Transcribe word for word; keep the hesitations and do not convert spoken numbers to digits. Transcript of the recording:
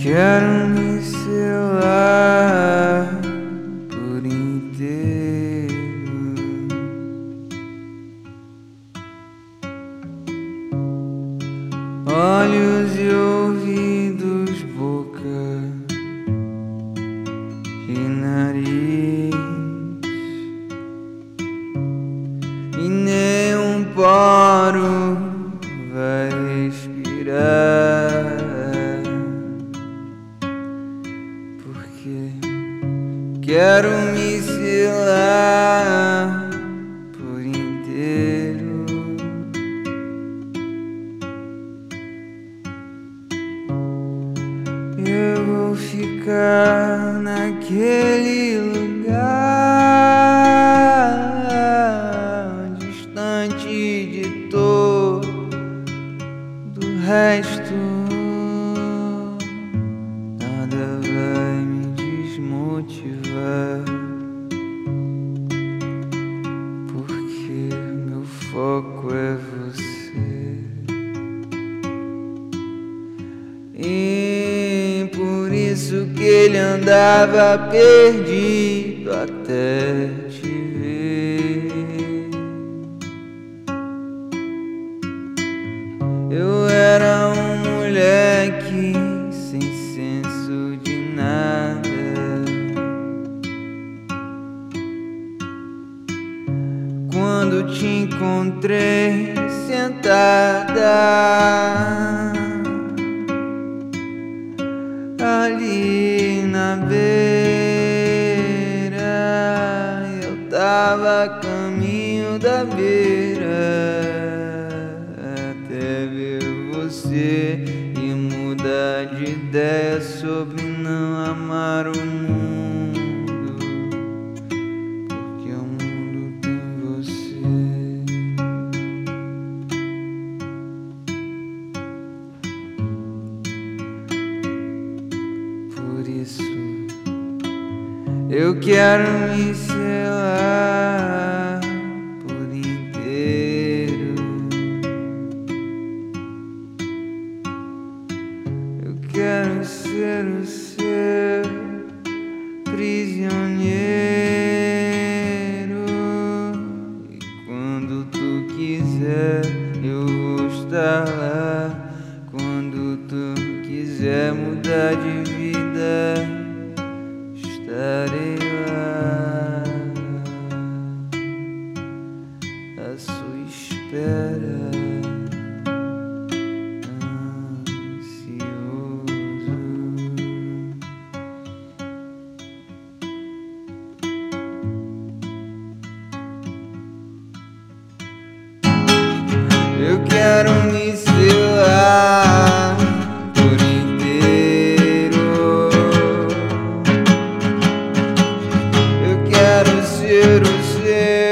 Quero me selar por inteiro. Olhos e ouvidos, boca e nariz, e nem um poro vai respirar, porque quero me selar por inteiro. Eu vou ficar naquele lugar, distante de todo o resto. Nada vai me desmotivar, porque meu foco é você. E por isso que ele andava perdido até te ver. Eu era um moleque sem senso de nada, quando te encontrei sentada ali na beira. Eu tava a caminho da beira até ver você e mudar de ideia sobre não amar o mundo, porque o mundo tem você. Por isso eu quero me selar por inteiro. Eu quero ser o seu prisioneiro, e quando tu quiser eu vou estar lá. Quando tu quiser mudar de vida, estarei lá à sua espera, ansioso. Eu quero me selar por inteiro. Eu quero ser o seu